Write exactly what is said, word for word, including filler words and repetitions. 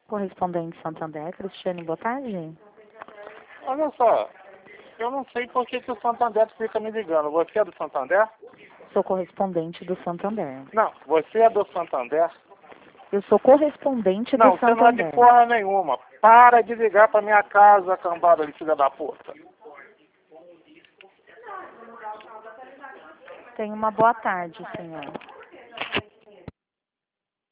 Correspondente Santander, Cristiane, boa tarde. Olha só, eu não sei por que, que o Santander fica me ligando. Você é do Santander? Sou correspondente do Santander. Não, você é do Santander? Eu sou correspondente Não, do você não é de Santander. porra nenhuma. Para de ligar pra minha casa, cambada de filha da puta. Tenha uma boa tarde, senhor.